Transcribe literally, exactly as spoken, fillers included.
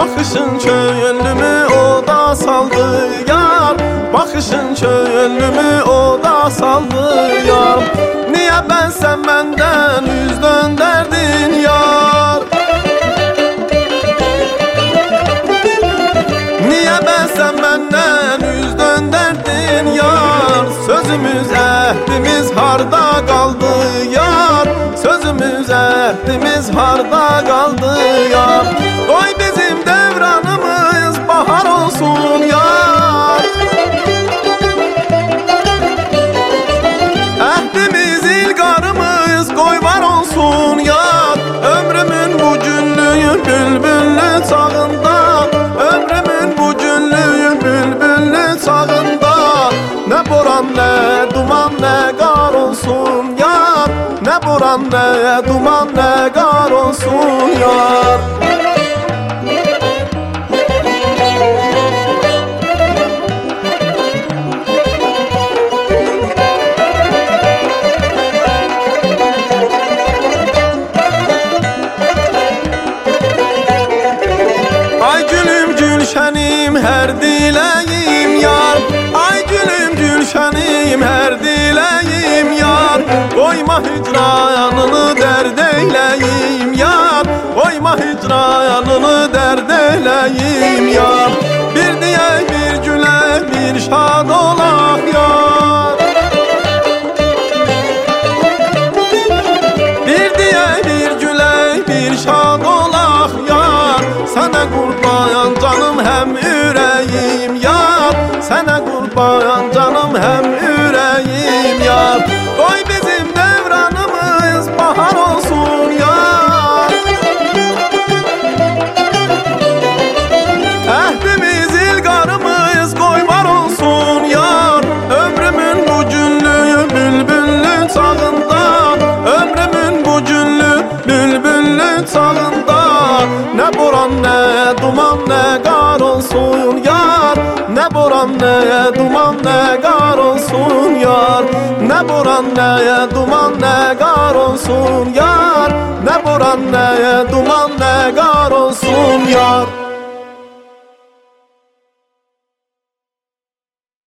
Bakışın könlümü oda saldı yar, bakışın könlümü oda saldı yar. Niye ben sen benden yüz dönderdin yar? Niye ben sen benden yüz dönderdin yar? Sözümüz ehdimiz harda kaldı yar, sözümüz ehdimiz harda kaldı yar. Koy bizim devranımız bahar olsun yar. Ehdimiz ilgarımız koy var olsun yar. Ömrümün bu cüllüğü bülbüllü çağında, ömrümün bu cüllüğü bülbüllü çağında. Ne boran ne duman ne gar olsun yar, ne boran ne duman ne gar olsun yar. Ay gülüm gülşenim her dileğim yar, ay gülüm gülşenim her dileğim yar. Koyma hicranını dert eyleyim yar, koyma hicranını dert eyleyim yar. Bir diye bir güle bir şad olak yar, bir diye bir güle bir şad olak yar. Sana kurban canım hem yüreğim yar, sana kurban canım hem yüreğim yar. Koy bizim devranımız bahar olsun yar. Ehdimiz ilgarımız koy var olsun yar. Ömrümün bu cüllüğü bülbüllü çağında, ömrümün bu cüllü bülbüllü çağında. Ne boran ne duman ne gar olsun yar, ne boran ne duman ne gar olsun yar. Ne boran ne duman ne gar olsun yar, ne boran ne duman ne gar olsun yar.